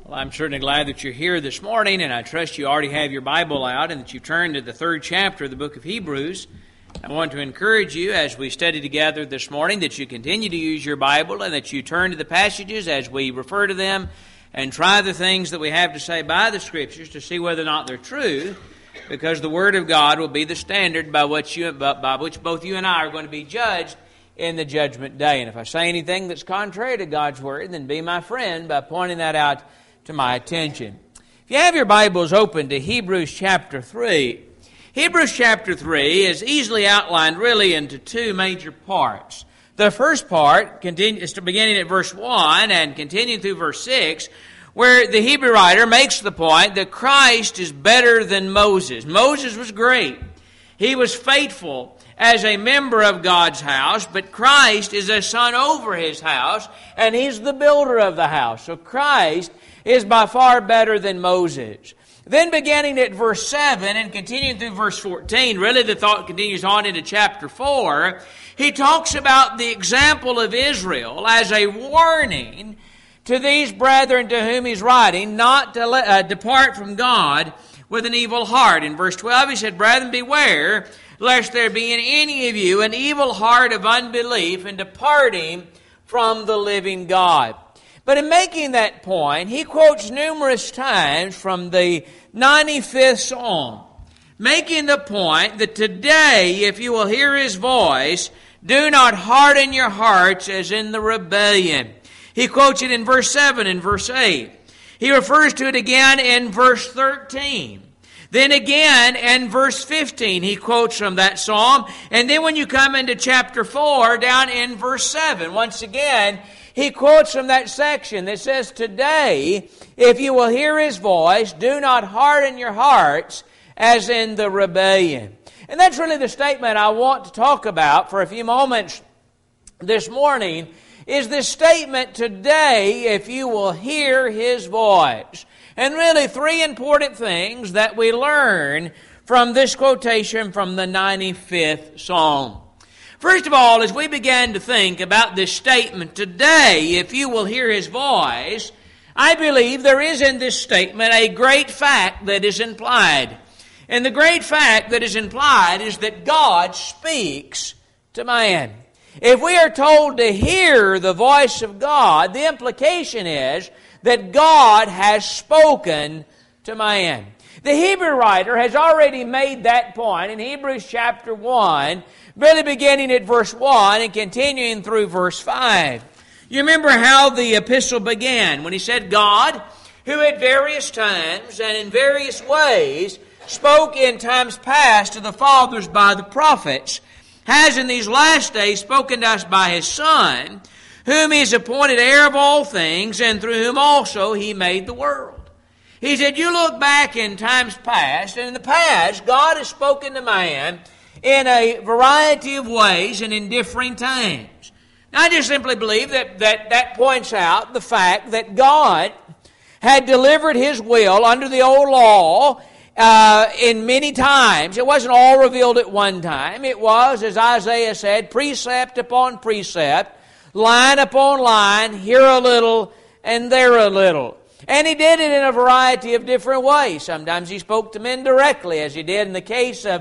Well, I'm certainly glad that you're here this morning, and I trust you already have your Bible out and that you've turned to the 3rd chapter of the book of Hebrews. I want to encourage you as we study together this morning that you continue to use your Bible and that you turn to the passages as we refer to them and try the things that we have to say by the Scriptures to see whether or not they're true, because the Word of God will be the standard by which both you and I are going to be judged in the judgment day. And if I say anything that's contrary to God's Word, then be my friend by pointing that out to my attention. If you have your Bibles open to Hebrews chapter 3, Hebrews chapter 3 is easily outlined really into two major parts. The first part is beginning at verse 1 and continuing through verse 6, where the Hebrew writer makes the point that Christ is better than Moses. Moses was great. He was faithful as a member of God's house, but Christ is a son over his house, and he's the builder of the house. So Christ is by far better than Moses. Then beginning at verse 7 and continuing through verse 14, really the thought continues on into chapter 4, he talks about the example of Israel as a warning to these brethren to whom he's writing not to depart from God with an evil heart. In verse 12 he said, "Brethren, beware, lest there be in any of you an evil heart of unbelief in departing from the living God." But in making that point, he quotes numerous times from the 95th Psalm, making the point that today, if you will hear his voice, do not harden your hearts as in the rebellion. He quotes it in verse 7 and verse 8. He refers to it again in verse 13. Then again in verse 15, he quotes from that psalm. And then when you come into chapter 4, down in verse 7, once again, he quotes from that section that says, "Today, if you will hear his voice, do not harden your hearts as in the rebellion." And that's really the statement I want to talk about for a few moments this morning, is this statement, "Today, if you will hear his voice." And really three important things that we learn from this quotation from the 95th Psalm. First of all, as we began to think about this statement, "Today, if you will hear his voice," I believe there is in this statement a great fact that is implied. And the great fact that is implied is that God speaks to man. If we are told to hear the voice of God, the implication is that God has spoken to man. The Hebrew writer has already made that point in Hebrews chapter 1, really beginning at verse 1 and continuing through verse 5. You remember how the epistle began when he said, "God, who at various times and in various ways spoke in times past to the fathers by the prophets, has in these last days spoken to us by his Son, whom he has appointed heir of all things, and through whom also he made the world." He said, you look back in times past, and in the past, God has spoken to man in a variety of ways and in differing times. Now, I just simply believe that points out the fact that God had delivered his will under the old law in many times. It wasn't all revealed at one time. It was, as Isaiah said, precept upon precept, line upon line, here a little and there a little. And he did it in a variety of different ways. Sometimes he spoke to men directly, as he did in the case of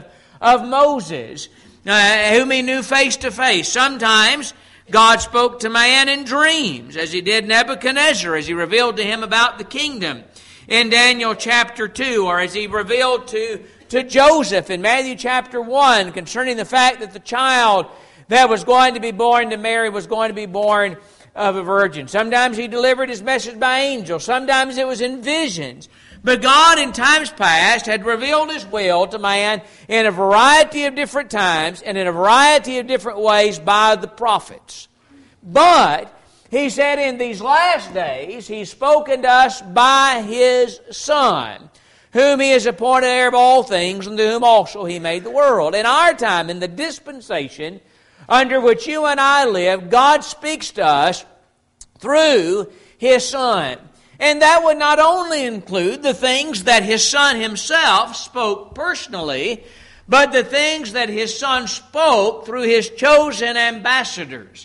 Moses, whom he knew face to face. Sometimes God spoke to man in dreams, as he did Nebuchadnezzar, as he revealed to him about the kingdom in Daniel chapter 2, or as he revealed to Joseph in Matthew chapter 1 concerning the fact that the child that was going to be born to Mary was going to be born of a virgin. Sometimes he delivered his message by angels. Sometimes it was in visions. But God in times past had revealed his will to man in a variety of different times and in a variety of different ways by the prophets. But he said in these last days he's spoken to us by his Son, whom he has appointed heir of all things, and to whom also he made the world. In our time, in the dispensation under which you and I live, God speaks to us through his Son. And that would not only include the things that his Son himself spoke personally, but the things that his Son spoke through his chosen ambassadors,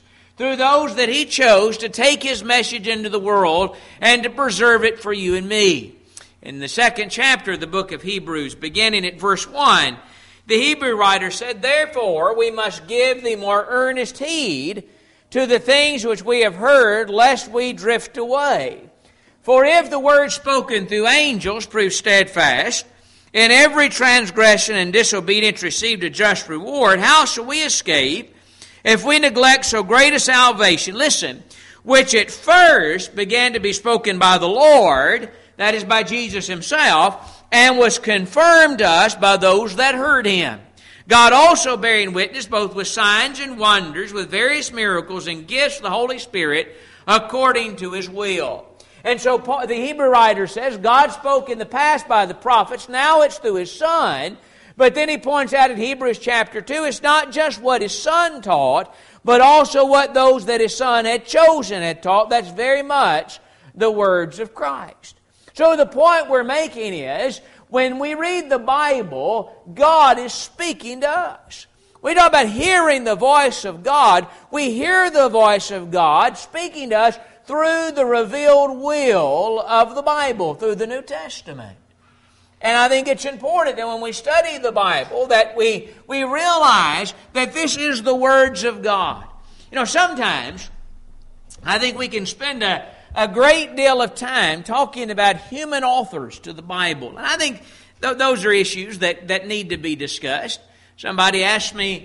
through those that He chose to take His message into the world and to preserve it for you and me. In the 2nd chapter of the book of Hebrews, beginning at verse 1, the Hebrew writer said, "Therefore we must give the more earnest heed to the things which we have heard, lest we drift away. For if the word spoken through angels proved steadfast, and every transgression and disobedience received a just reward, how shall we escape if we neglect so great a salvation," listen, "which at first began to be spoken by the Lord," that is by Jesus Himself, "and was confirmed to us by those that heard Him. God also bearing witness both with signs and wonders, with various miracles and gifts of the Holy Spirit, according to His will." And so the Hebrew writer says, God spoke in the past by the prophets, now it's through His Son. But then he points out in Hebrews chapter 2, it's not just what His Son taught, but also what those that His Son had chosen had taught. That's very much the words of Christ. So the point we're making is, when we read the Bible, God is speaking to us. We talk about hearing the voice of God. We hear the voice of God speaking to us through the revealed will of the Bible, through the New Testament. And I think it's important that when we study the Bible, that we realize that this is the words of God. You know, sometimes I think we can spend a great deal of time talking about human authors to the Bible. And I think those are issues that need to be discussed. Somebody asked me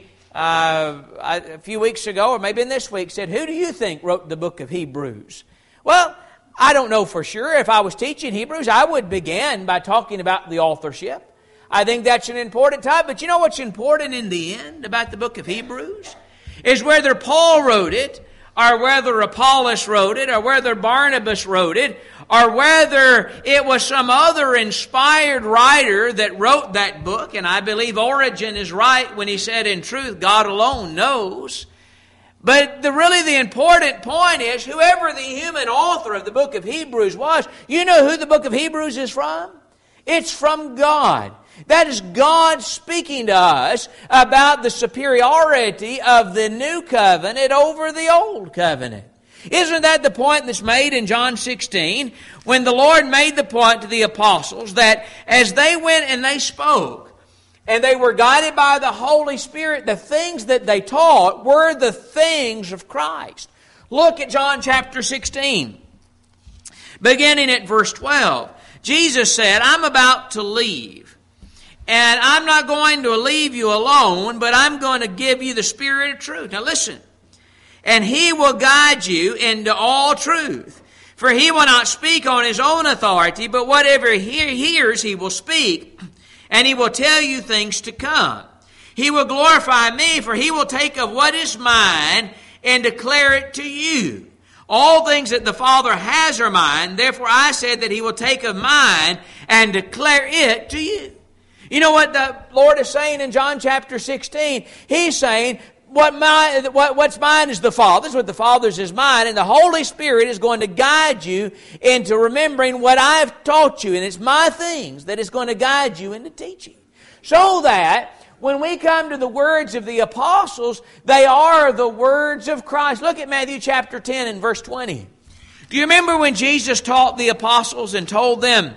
a few weeks ago, or maybe in this week, said, "Who do you think wrote the book of Hebrews?" Well, I don't know for sure. If I was teaching Hebrews, I would begin by talking about the authorship. I think that's an important topic. But you know what's important in the end about the book of Hebrews? Is whether Paul wrote it, or whether Apollos wrote it, or whether Barnabas wrote it, or whether it was some other inspired writer that wrote that book. And I believe Origen is right when he said, in truth, God alone knows. But really the important point is, whoever the human author of the book of Hebrews was, you know who the book of Hebrews is from? It's from God. That is God speaking to us about the superiority of the new covenant over the old covenant. Isn't that the point that's made in John 16, when the Lord made the point to the apostles that as they went and they spoke, and they were guided by the Holy Spirit, the things that they taught were the things of Christ. Look at John chapter 16, beginning at verse 12. Jesus said, "I'm about to leave, and I'm not going to leave you alone, but I'm going to give you the Spirit of truth." Now listen. "And He will guide you into all truth. For He will not speak on His own authority, but whatever He hears He will speak, and He will tell you things to come. He will glorify Me, for He will take of what is mine and declare it to you. All things that the Father has are mine, therefore I said that He will take of mine and declare it to you." You know what the Lord is saying in John chapter 16? He's saying, what's mine is the Father's, what the Father's is mine, and the Holy Spirit is going to guide you into remembering what I've taught you, and it's my things that is going to guide you into teaching. So that when we come to the words of the apostles, they are the words of Christ. Look at Matthew chapter 10 and verse 20. Do you remember when Jesus taught the apostles and told them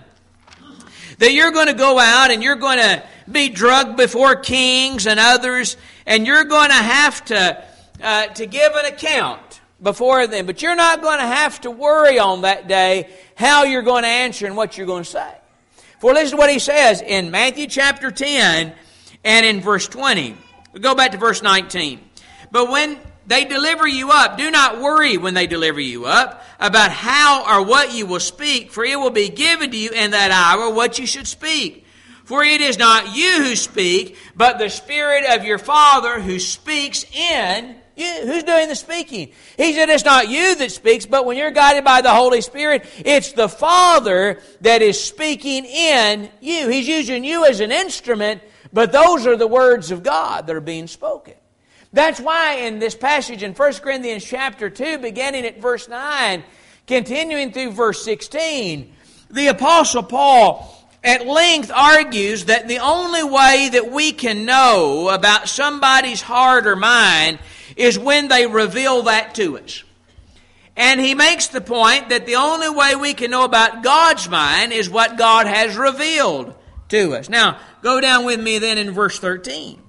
that you're going to go out and you're going to be drugged before kings and others, and you're going to have to give an account before them, but you're not going to have to worry on that day how you're going to answer and what you're going to say. For listen to what He says in Matthew chapter 10 and in verse 20. We'll go back to verse 19. "But when they deliver you up, do not worry when they deliver you up about how or what you will speak, for it will be given to you in that hour what you should speak. For it is not you who speak, but the Spirit of your Father who speaks in you." Who's doing the speaking? He said it's not you that speaks, but when you're guided by the Holy Spirit, it's the Father that is speaking in you. He's using you as an instrument, but those are the words of God that are being spoken. That's why in this passage in 1 Corinthians chapter 2, beginning at verse 9, continuing through verse 16, the Apostle Paul at length argues that the only way that we can know about somebody's heart or mind is when they reveal that to us. And he makes the point that the only way we can know about God's mind is what God has revealed to us. Now, go down with me then in verse 13.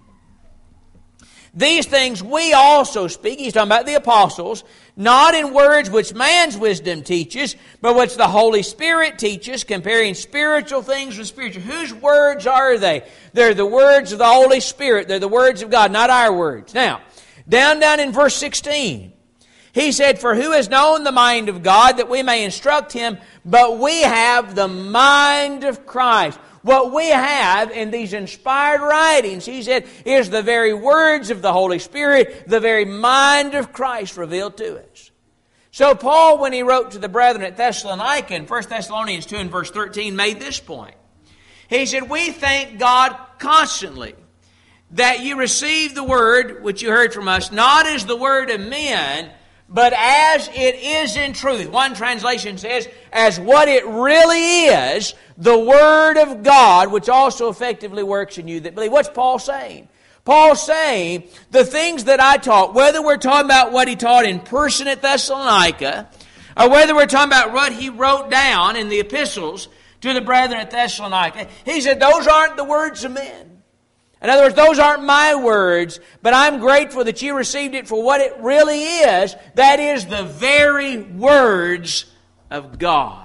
These things we also speak, he's talking about the apostles, not in words which man's wisdom teaches, but which the Holy Spirit teaches, comparing spiritual things with spiritual. Whose words are they? They're the words of the Holy Spirit. They're the words of God, not our words. Now, down in verse 16, he said, for who has known the mind of God that we may instruct him, but we have the mind of Christ. What we have in these inspired writings, he said, is the very words of the Holy Spirit, the very mind of Christ revealed to us. So Paul, when he wrote to the brethren at Thessalonica in 1 Thessalonians 2 and verse 13, made this point. He said, we thank God constantly that you receive the word which you heard from us, not as the word of men, but as it is in truth. One translation says, as what it really is, the Word of God, which also effectively works in you that believe. What's Paul saying? Paul's saying, the things that I taught, whether we're talking about what he taught in person at Thessalonica, or whether we're talking about what he wrote down in the epistles to the brethren at Thessalonica, he said, those aren't the words of men. In other words, those aren't my words, but I'm grateful that you received it for what it really is. That is the very words of God.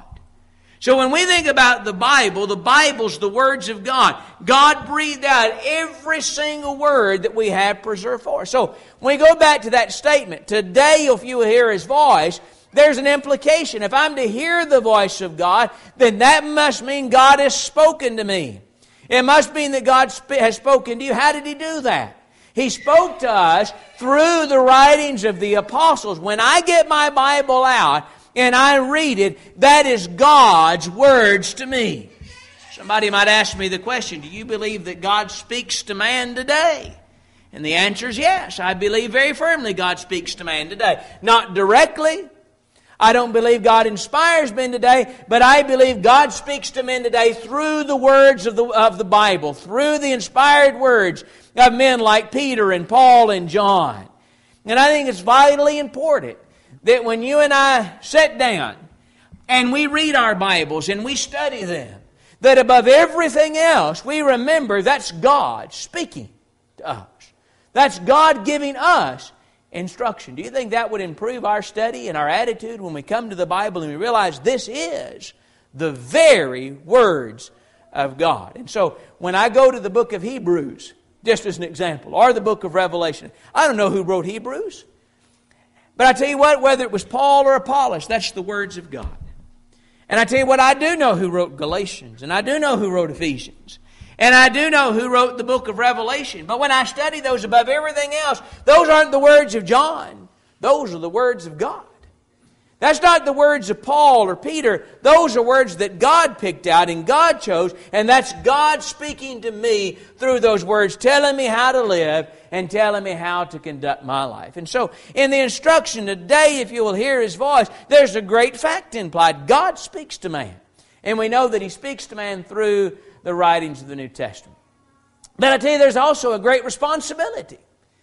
So when we think about the Bible's the words of God. God breathed out every single word that we have preserved for us. So when we go back to that statement, today if you will hear His voice, there's an implication. If I'm to hear the voice of God, then that must mean God has spoken to me. It must mean that God has spoken to you. How did He do that? He spoke to us through the writings of the apostles. When I get my Bible out and I read it, that is God's words to me. Somebody might ask me the question, do you believe that God speaks to man today? And the answer is yes. I believe very firmly God speaks to man today. Not directly. I don't believe God inspires men today, but I believe God speaks to men today through the words of the Bible, through the inspired words of men like Peter and Paul and John. And I think it's vitally important that when you and I sit down and we read our Bibles and we study them, that above everything else we remember that's God speaking to us. That's God giving us instruction. Do you think that would improve our study and our attitude when we come to the Bible and we realize this is the very words of God? And so when I go to the book of Hebrews, just as an example, or the book of Revelation, I don't know who wrote Hebrews, but I tell you what, whether it was Paul or Apollos, that's the words of God. And I tell you what, I do know who wrote Galatians, and I do know who wrote Ephesians. And I do know who wrote the book of Revelation. But when I study those above everything else, those aren't the words of John. Those are the words of God. That's not the words of Paul or Peter. Those are words that God picked out and God chose. And that's God speaking to me through those words, telling me how to live and telling me how to conduct my life. And so in the instruction today, if you will hear His voice, there's a great fact implied. God speaks to man. And we know that He speaks to man through the writings of the New Testament. But I tell you, there's also a great responsibility.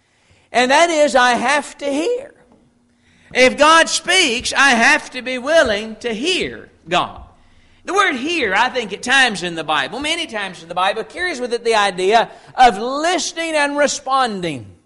And that is, I have to hear. If God speaks, I have to be willing to hear God. The word hear, I think at times in the Bible, many times in the Bible, carries with it the idea of listening and responding.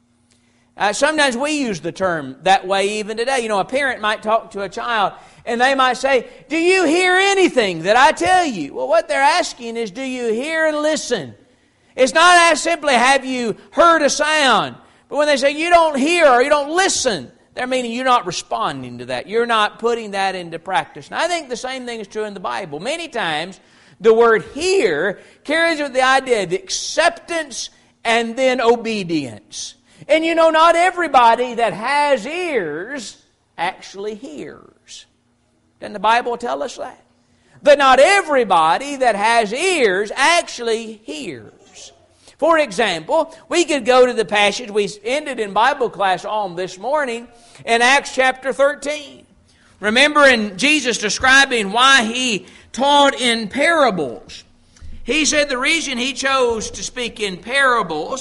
Sometimes we use the term that way even today. You know, a parent might talk to a child and they might say, do you hear anything that I tell you? Well, what they're asking is, do you hear and listen? It's not as simply, have you heard a sound? But when they say you don't hear or you don't listen, they're meaning you're not responding to that. You're not putting that into practice. And I think the same thing is true in the Bible. Many times, the word hear carries with the idea of acceptance and then obedience. And you know, not everybody that has ears actually hears. Doesn't the Bible tell us that? That not everybody that has ears actually hears. For example, we could go to the passage we ended in Bible class on this morning in Acts chapter 13. Remember in Jesus describing why He taught in parables. He said the reason He chose to speak in parables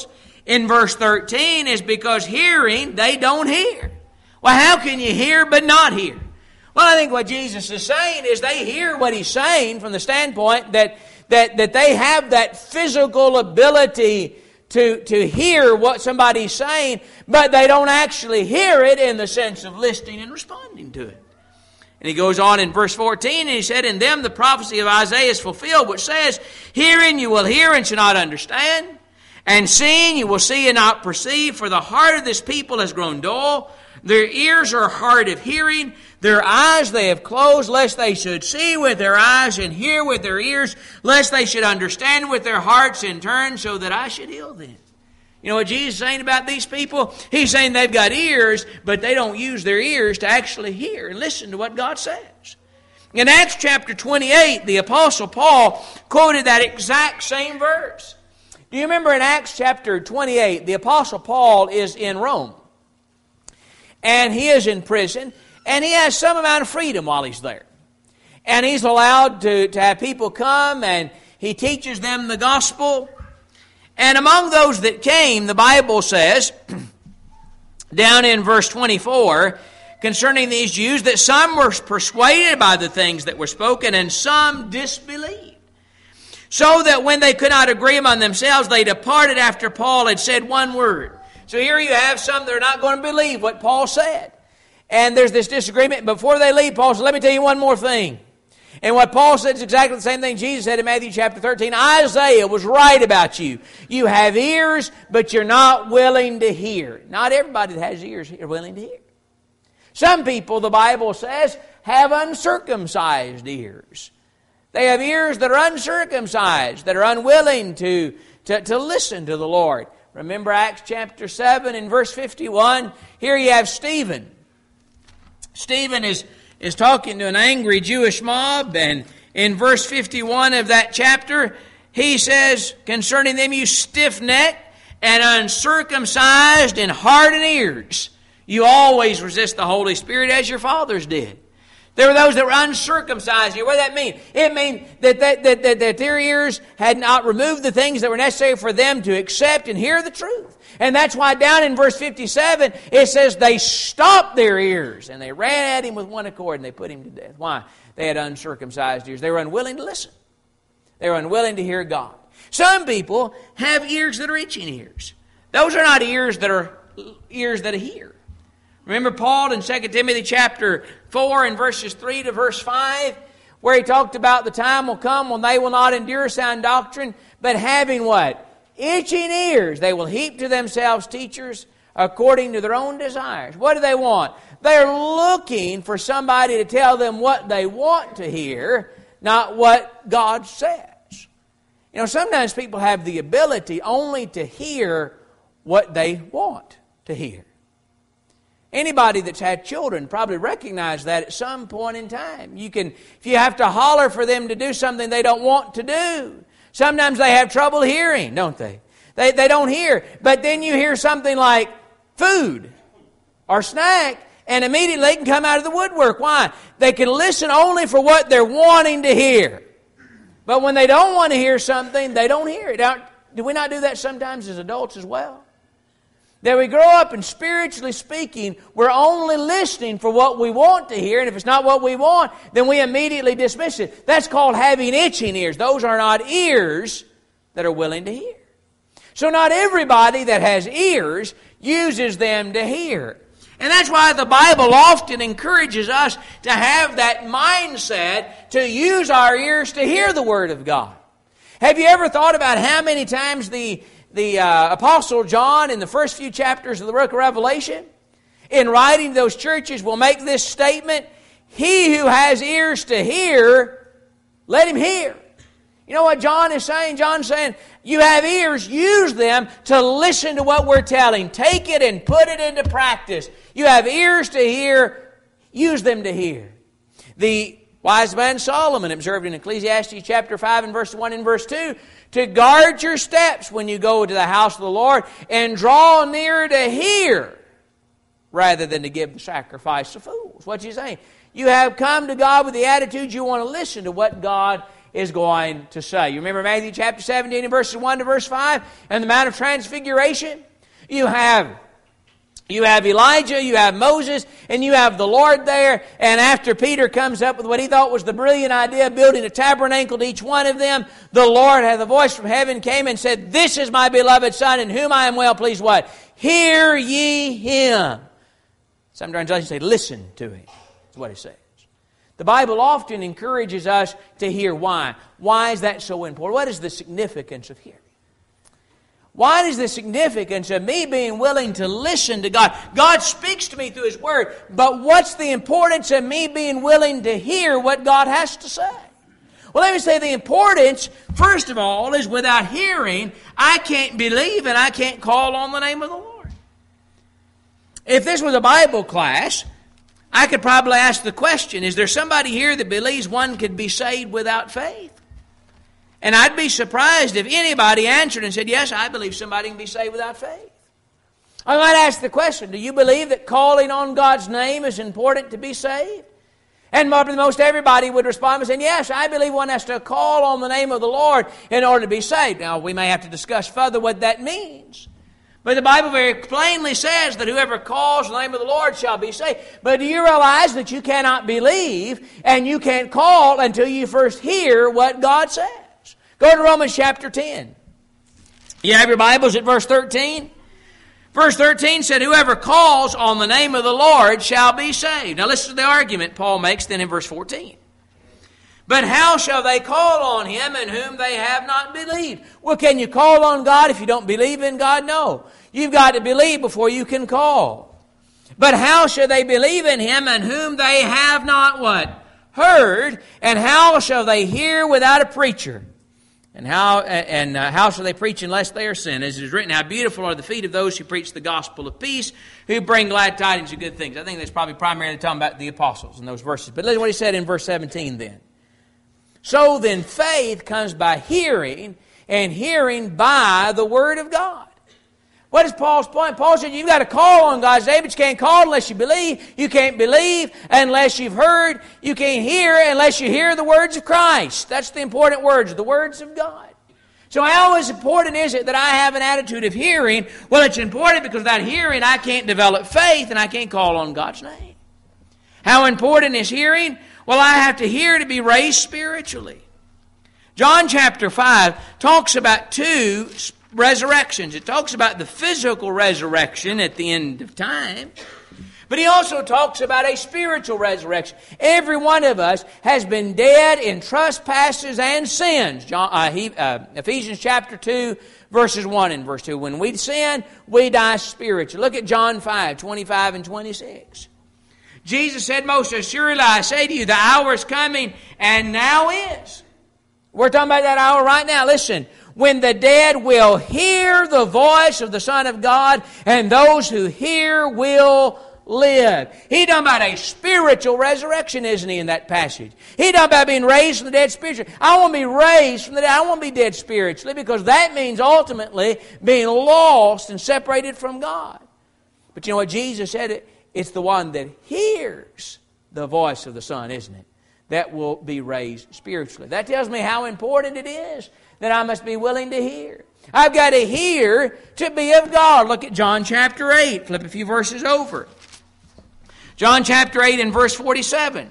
in verse 13 is because hearing, they don't hear. Well, how can you hear but not hear? Well, I think what Jesus is saying is they hear what He's saying from the standpoint that they have that physical ability to hear what somebody's saying, but they don't actually hear it in the sense of listening and responding to it. And he goes on in verse 14, and he said, "In them the prophecy of Isaiah is fulfilled, which says, Hearing you will hear and shall not understand, and seeing you will see and not perceive, for the heart of this people has grown dull. Their ears are hard of hearing, their eyes they have closed, lest they should see with their eyes and hear with their ears, lest they should understand with their hearts and turn, so that I should heal them." You know what Jesus is saying about these people? He's saying they've got ears, but they don't use their ears to actually hear and listen to what God says. In Acts chapter 28, the Apostle Paul quoted that exact same verse. Do you remember in Acts chapter 28, the Apostle Paul is in Rome, and he is in prison, and he has some amount of freedom while he's there. And he's allowed to have people come, and he teaches them the gospel. And among those that came, the Bible says, down in verse 24, concerning these Jews, that some were persuaded by the things that were spoken, and some disbelieved. So that when they could not agree among themselves, they departed after Paul had said one word. So here you have some that are not going to believe what Paul said. And there's this disagreement. Before they leave, Paul said, "Let me tell you one more thing." And what Paul said is exactly the same thing Jesus said in Matthew chapter 13. Isaiah was right about you. You have ears, but you're not willing to hear. Not everybody that has ears are willing to hear. Some people, the Bible says, have uncircumcised ears. They have ears that are uncircumcised, that are unwilling to listen to the Lord. Remember Acts chapter 7 and verse 51? Here you have Stephen. Stephen is talking to an angry Jewish mob, and in verse 51 of that chapter, he says, concerning them, "You stiff-necked and uncircumcised and hardened ears, you always resist the Holy Spirit as your fathers did." There were those that were uncircumcised here. What does that mean? It means that their ears had not removed the things that were necessary for them to accept and hear the truth. And that's why down in verse 57, it says they stopped their ears and they ran at him with one accord and they put him to death. Why? They had uncircumcised ears. They were unwilling to listen. They were unwilling to hear God. Some people have ears that are itching ears. Those are not ears that hear. Remember Paul in 2 Timothy chapter 4 and verses 3 to verse 5, where he talked about the time will come when they will not endure sound doctrine, but having what? Itching ears, they will heap to themselves teachers according to their own desires. What do they want? They're looking for somebody to tell them what they want to hear, not what God says. You know, sometimes people have the ability only to hear what they want to hear. Anybody that's had children probably recognize that at some point in time. If you have to holler for them to do something they don't want to do. Sometimes they have trouble hearing, don't they? They don't hear. But then you hear something like food or snack, and immediately they can come out of the woodwork. Why? They can listen only for what they're wanting to hear. But when they don't want to hear something, they don't hear it. Do we not do that sometimes as adults as well? That we grow up and spiritually speaking, we're only listening for what we want to hear, and if it's not what we want, then we immediately dismiss it. That's called having itching ears. Those are not ears that are willing to hear. So not everybody that has ears uses them to hear. And that's why the Bible often encourages us to have that mindset to use our ears to hear the Word of God. Have you ever thought about how many times the Apostle John in the first few chapters of the book of Revelation, in writing to those churches, will make this statement, "He who has ears to hear, let him hear." You know what John is saying? John's saying, you have ears, use them to listen to what we're telling. Take it and put it into practice. You have ears to hear, use them to hear. The wise man Solomon observed in Ecclesiastes chapter 5 and verse 1 and verse 2, to guard your steps when you go to the house of the Lord and draw near to hear rather than to give the sacrifice of fools. What's he saying? You have come to God with the attitude you want to listen to what God is going to say. You remember Matthew chapter 17 and verses 1 to verse 5? And the Mount of Transfiguration? You have Elijah, you have Moses, and you have the Lord there. And after Peter comes up with what he thought was the brilliant idea of building a tabernacle to each one of them, the Lord had the voice from heaven came and said, "This is my beloved Son, in whom I am well pleased." What? Hear ye him. Some translations say, listen to him. That's what it says. The Bible often encourages us to hear why. Why is that so important? What is the significance of hearing? What is the significance of me being willing to listen to God? God speaks to me through His Word, but what's the importance of me being willing to hear what God has to say? Well, let me say the importance, first of all, is without hearing, I can't believe and I can't call on the name of the Lord. If this was a Bible class, I could probably ask the question, is there somebody here that believes one could be saved without faith? And I'd be surprised if anybody answered and said, yes, I believe somebody can be saved without faith. I might ask the question, do you believe that calling on God's name is important to be saved? And most everybody would respond by saying, yes, I believe one has to call on the name of the Lord in order to be saved. Now, we may have to discuss further what that means. But the Bible very plainly says that whoever calls on the name of the Lord shall be saved. But do you realize that you cannot believe and you can't call until you first hear what God says? Go to Romans chapter 10. You have your Bibles at verse 13? Verse 13 said, whoever calls on the name of the Lord shall be saved. Now listen to the argument Paul makes then in verse 14. But how shall they call on Him in whom they have not believed? Well, can you call on God if you don't believe in God? No. You've got to believe before you can call. But how shall they believe in Him in whom they have not what? Heard. And how shall they hear without a preacher? And how shall they preach unless they are sent? As it is written, how beautiful are the feet of those who preach the gospel of peace, who bring glad tidings of good things. I think that's probably primarily talking about the apostles in those verses. But listen to what he said in verse 17 then. So then faith comes by hearing, and hearing by the word of God. What is Paul's point? Paul said you've got to call on God's name, but you can't call unless you believe. You can't believe unless you've heard. You can't hear unless you hear the words of Christ. That's the important words, the words of God. So how important is it that I have an attitude of hearing? Well, it's important because without hearing, I can't develop faith and I can't call on God's name. How important is hearing? Well, I have to hear to be raised spiritually. John chapter 5 talks about two resurrections. It talks about the physical resurrection at the end of time, but he also talks about a spiritual resurrection. Every one of us has been dead in trespasses and sins. Ephesians chapter 2, verses 1 and verse 2. When we sin, we die spiritually. Look at John 5, 25 and 26. Jesus said, most assuredly I say to you, the hour is coming, and now is. We're talking about that hour right now. Listen, when the dead will hear the voice of the Son of God, and those who hear will live. He's talking about a spiritual resurrection, isn't he, in that passage? He's talking about being raised from the dead spiritually. I want to be raised from the dead. I want to be dead spiritually, because that means ultimately being lost and separated from God. But you know what Jesus said? It's the one that hears the voice of the Son, isn't it, that will be raised spiritually. That tells me how important it is that I must be willing to hear. I've got to hear to be of God. Look at John chapter 8. Flip a few verses over. John chapter 8 and verse 47.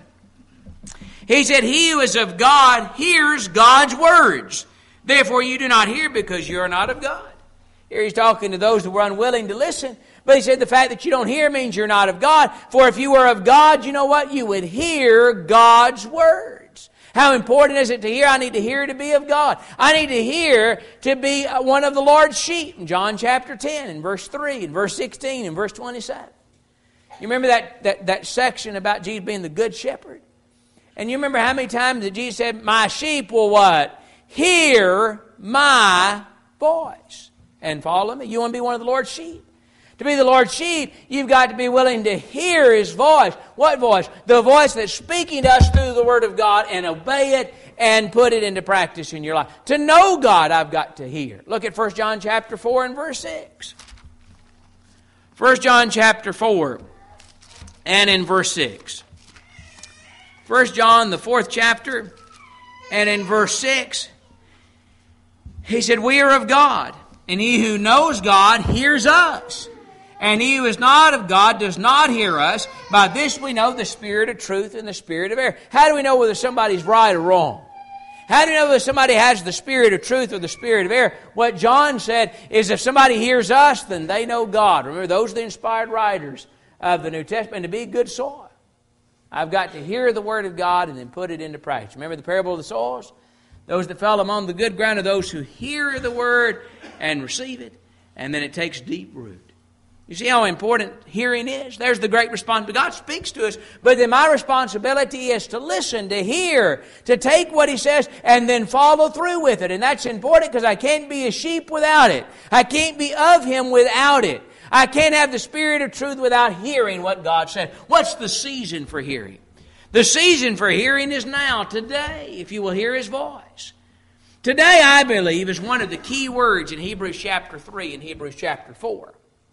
He said, he who is of God hears God's words. Therefore you do not hear because you are not of God. Here he's talking to those who were unwilling to listen. But he said the fact that you don't hear means you're not of God. For if you were of God, you know what? You would hear God's words. How important is it to hear? I need to hear to be of God. I need to hear to be one of the Lord's sheep. In John chapter 10 and verse 3 and verse 16 and verse 27. You remember that section about Jesus being the good shepherd? And you remember how many times that Jesus said, my sheep will what? Hear my voice and follow me. You want to be one of the Lord's sheep? To be the Lord's sheep, you've got to be willing to hear His voice. What voice? The voice that's speaking to us through the Word of God, and obey it and put it into practice in your life. To know God, I've got to hear. Look at 1 John chapter 4 and verse 6. 1 John chapter 4 and in verse 6. 1 John, the 4th chapter, And in verse 6, he said, we are of God, and he who knows God hears us. And he who is not of God does not hear us. By this we know the spirit of truth and the spirit of error. How do we know whether somebody's right or wrong? How do you know whether somebody has the spirit of truth or the spirit of error? What John said is if somebody hears us, then they know God. Remember, those are the inspired writers of the New Testament. And to be good soil, I've got to hear the Word of God and then put it into practice. Remember the parable of the soils? Those that fell among the good ground are those who hear the Word and receive it, and then it takes deep root. You see how important hearing is? There's the great responsibility. God speaks to us, but then my responsibility is to listen, to hear, to take what He says, and then follow through with it. And that's important because I can't be a sheep without it. I can't be of Him without it. I can't have the Spirit of truth without hearing what God said. What's the season for hearing? The season for hearing is now, today, if you will hear His voice. Today, I believe, is one of the key words in Hebrews chapter 3 and Hebrews chapter 4.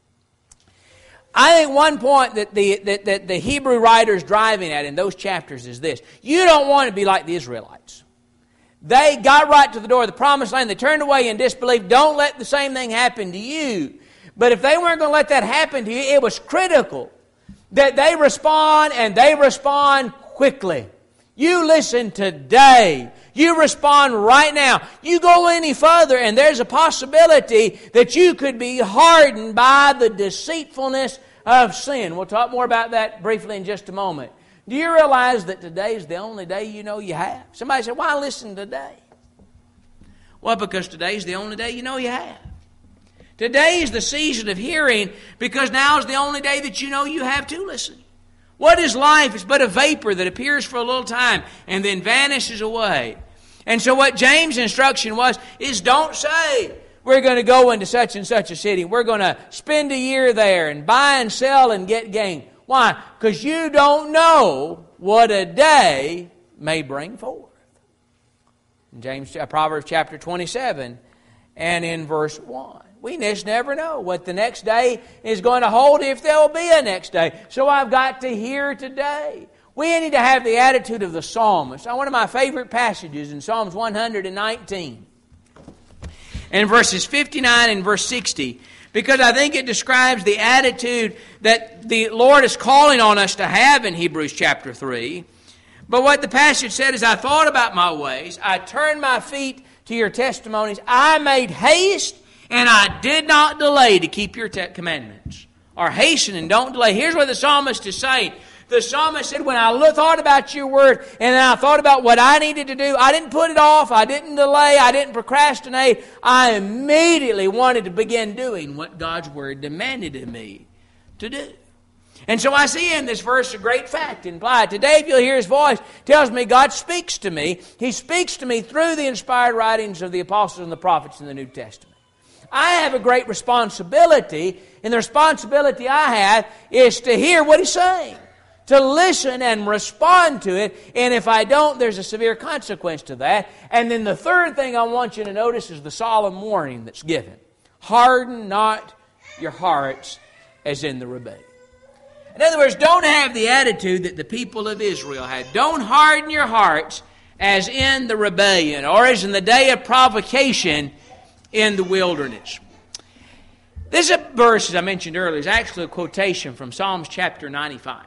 I think one point that the Hebrew writer's driving at in those chapters is this. You don't want to be like the Israelites. They got right to the door of the promised land. They turned away in disbelief. Don't let the same thing happen to you. But if they weren't going to let that happen to you, it was critical that they respond, and they respond quickly. You listen today. You respond right now. You go any further, and there's a possibility that you could be hardened by the deceitfulness of sin. We'll talk more about that briefly in just a moment. Do you realize that today is the only day you know you have? Somebody said, why listen today? Well, because today is the only day you know you have. Today is the season of hearing because now is the only day that you know you have to listen. What is life? It's but a vapor that appears for a little time and then vanishes away. And so what James' instruction was is don't say, we're going to go into such and such a city. We're going to spend a year there and buy and sell and get gain. Why? Because you don't know what a day may bring forth. In Proverbs chapter 27 and in verse 1. We just never know what the next day is going to hold, if there will be a next day. So I've got to hear today. We need to have the attitude of the psalmist. One of my favorite passages in Psalms 119. In verses 59 and verse 60. Because I think it describes the attitude that the Lord is calling on us to have in Hebrews chapter 3. But what the passage said is, I thought about my ways. I turned my feet to your testimonies. I made haste, and I did not delay to keep your commandments. Or hasten and don't delay. Here's what the psalmist is saying. The psalmist said, when I thought about your word, and then I thought about what I needed to do, I didn't put it off, I didn't delay, I didn't procrastinate. I immediately wanted to begin doing what God's word demanded of me to do. And so I see in this verse a great fact implied. Today, if you'll hear His voice, tells me God speaks to me. He speaks to me through the inspired writings of the apostles and the prophets in the New Testament. I have a great responsibility, and the responsibility I have is to hear what He's saying, to listen and respond to it, and if I don't, there's a severe consequence to that. And then the third thing I want you to notice is the solemn warning that's given. Harden not your hearts as in the rebellion. In other words, don't have the attitude that the people of Israel had. Don't harden your hearts as in the rebellion, or as in the day of provocation in the wilderness. This verse, as I mentioned earlier, is actually a quotation from Psalms chapter 95.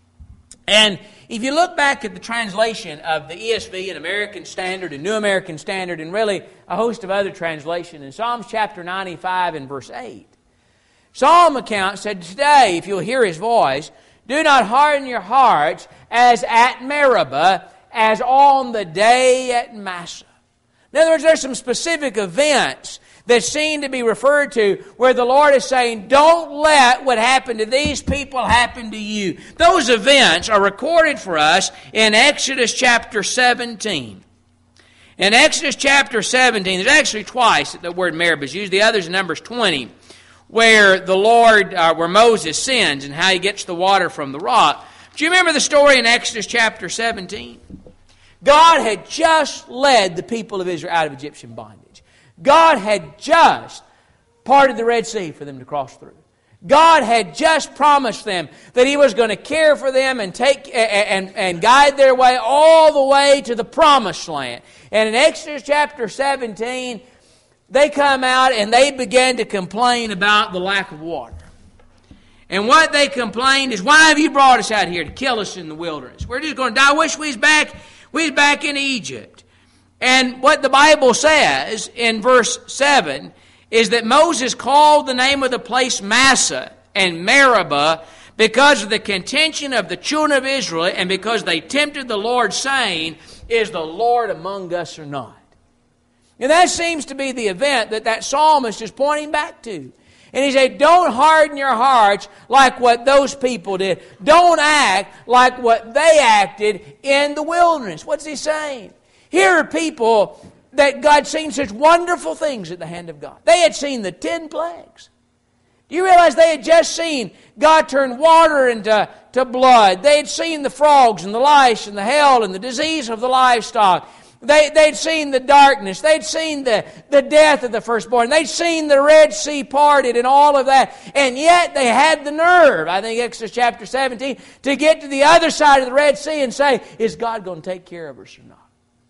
And if you look back at the translation of the ESV and American Standard and New American Standard and really a host of other translations, in Psalms chapter 95 and verse 8, Psalm account said, today, if you'll hear His voice, do not harden your hearts as at Meribah, as on the day at Massah. In other words, there's some specific events that seem to be referred to where the Lord is saying, don't let what happened to these people happen to you. Those events are recorded for us in Exodus chapter 17. In Exodus chapter 17, there's actually twice that the word Meribah is used. The other's in Numbers 20, where the Lord, where Moses sins and how he gets the water from the rock. Do you remember the story in Exodus chapter 17? God had just led the people of Israel out of Egyptian bondage. God had just parted the Red Sea for them to cross through. God had just promised them that He was going to care for them and take and guide their way all the way to the promised land. And in Exodus chapter 17, they come out and they began to complain about the lack of water. And what they complained is, why have you brought us out here to kill us in the wilderness? We're just going to die. I wish we was back in Egypt. And what the Bible says in verse 7 is that Moses called the name of the place Massah and Meribah because of the contention of the children of Israel and because they tempted the Lord, saying, is the Lord among us or not? And that seems to be the event that psalmist is pointing back to. And he said, don't harden your hearts like what those people did. Don't act like what they acted in the wilderness. What's he saying? Here are people that God seen such wonderful things at the hand of God. They had seen the 10 plagues. Do you realize they had just seen God turn water into blood? They had seen the frogs and the lice and the hail and the disease of the livestock. They'd seen the darkness. They'd seen the death of the firstborn. They'd seen the Red Sea parted and all of that. And yet they had the nerve, I think Exodus chapter 17, to get to the other side of the Red Sea and say, is God going to take care of us or not?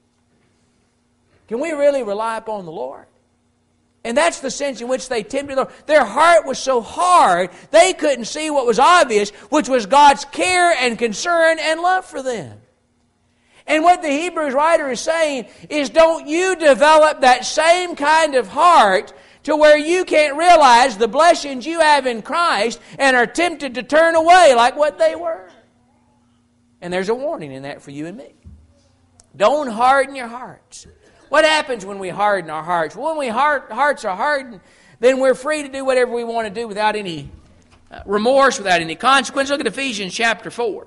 Can we really rely upon the Lord? And that's the sense in which they tempted the Lord. Their heart was so hard, they couldn't see what was obvious, which was God's care and concern and love for them. And what the Hebrews writer is saying is, don't you develop that same kind of heart to where you can't realize the blessings you have in Christ and are tempted to turn away like what they were. And there's a warning in that for you and me. Don't harden your hearts. What happens when we harden our hearts? Well, when hearts are hardened, then we're free to do whatever we want to do without any remorse, without any consequence. Look at Ephesians chapter 4.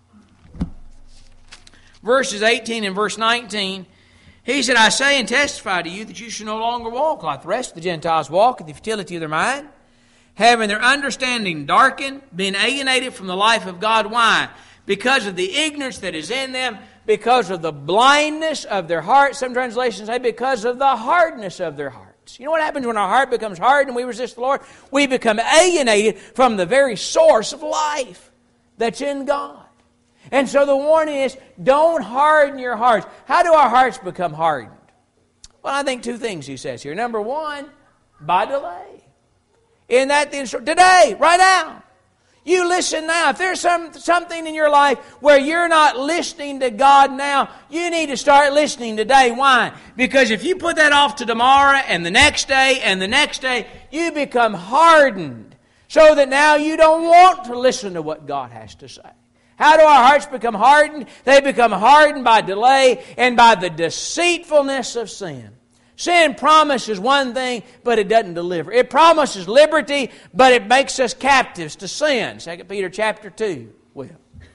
Verses 18 and verse 19. He said, I say and testify to you that you should no longer walk like the rest of the Gentiles walk in the futility of their mind, having their understanding darkened, being alienated from the life of God. Why? Because of the ignorance that is in them, because of the blindness of their hearts. Some translations say because of the hardness of their hearts. You know what happens when our heart becomes hard and we resist the Lord? We become alienated from the very source of life that's in God. And so the warning is, don't harden your hearts. How do our hearts become hardened? Well, I think two things he says here. Number one, by delay. In that, today, right now. You listen now. If there's something in your life where you're not listening to God now, you need to start listening today. Why? Because if you put that off to tomorrow and the next day and the next day, you become hardened so that now you don't want to listen to what God has to say. How do our hearts become hardened? They become hardened by delay and by the deceitfulness of sin. Sin promises one thing, but it doesn't deliver. It promises liberty, but it makes us captives to sin. 2 Peter chapter 2 will.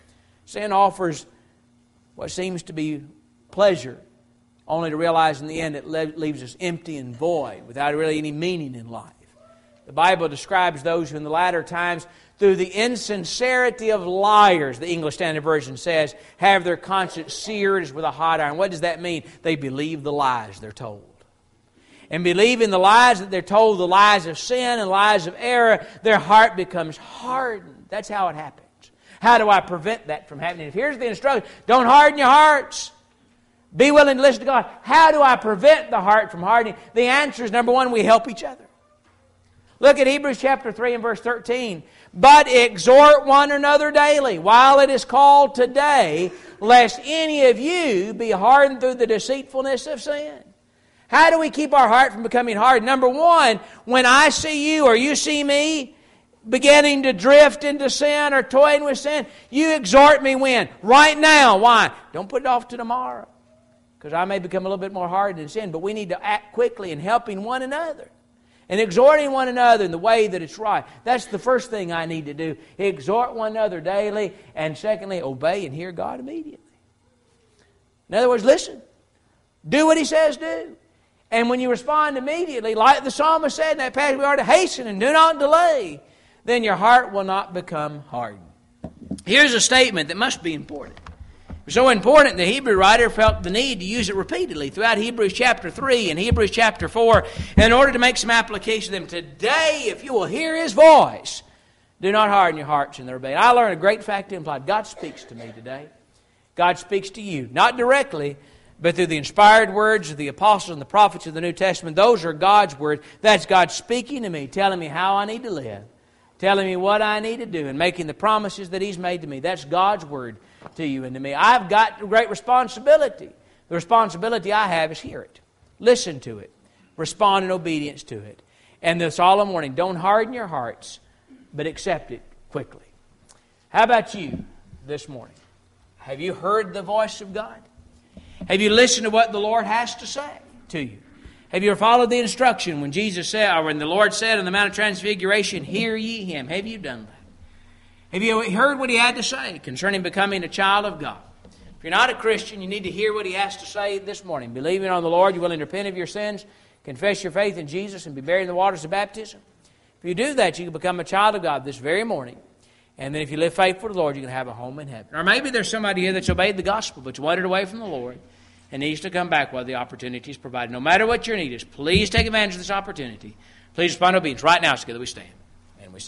Sin offers what seems to be pleasure, only to realize in the end it leaves us empty and void, without really any meaning in life. The Bible describes those who in the latter times, through the insincerity of liars, the English Standard Version says, have their conscience seared as with a hot iron. What does that mean? They believe the lies they're told. And believing the lies that they're told, the lies of sin and lies of error, their heart becomes hardened. That's how it happens. How do I prevent that from happening? If here's the instruction, don't harden your hearts. Be willing to listen to God. How do I prevent the heart from hardening? The answer is, number one, we help each other. Look at Hebrews chapter 3 and verse 13. But exhort one another daily, while it is called today, lest any of you be hardened through the deceitfulness of sin. How do we keep our heart from becoming hardened? Number one, when I see you or you see me beginning to drift into sin or toying with sin, you exhort me when? Right now. Why? Don't put it off to tomorrow, because I may become a little bit more hardened in sin, but we need to act quickly in helping one another and exhorting one another in the way that it's right. That's the first thing I need to do. Exhort one another daily, and secondly, obey and hear God immediately. In other words, listen. Do what He says do. And when you respond immediately, like the psalmist said in that passage, we are to hasten and do not delay, then your heart will not become hardened. Here's a statement that must be important. It's so important, the Hebrew writer felt the need to use it repeatedly throughout Hebrews chapter 3 and Hebrews chapter 4 in order to make some application of them. Today, if you will hear His voice, Do not harden your hearts in the rebellion. I learned a great fact to imply. God speaks to me today. God speaks to you. Not directly, but through the inspired words of the apostles and the prophets of the New Testament. Those are God's words. That's God speaking to me, telling me how I need to live, telling me what I need to do, and making the promises that He's made to me. That's God's word to you and to me. I've got a great responsibility. The responsibility I have is hear it, listen to it, respond in obedience to it. And the solemn warning, don't harden your hearts, but accept it quickly. How about you this morning? Have you heard the voice of God? Have you listened to what the Lord has to say to you? Have you followed the instruction when Jesus said, or when the Lord said on the Mount of Transfiguration, hear ye Him? Have you done that? Have you heard what He had to say concerning becoming a child of God? If you're not a Christian, you need to hear what He has to say this morning. Believing on the Lord, you're willing to repent of your sins, confess your faith in Jesus, and be buried in the waters of baptism. If you do that, you can become a child of God this very morning. And then if you live faithful to the Lord, you can have a home in heaven. Or maybe there's somebody here that's obeyed the gospel, but wandered away from the Lord and needs to come back while the opportunity is provided. No matter what your need is, please take advantage of this opportunity. Please respond to obedience. Right now, together we stand.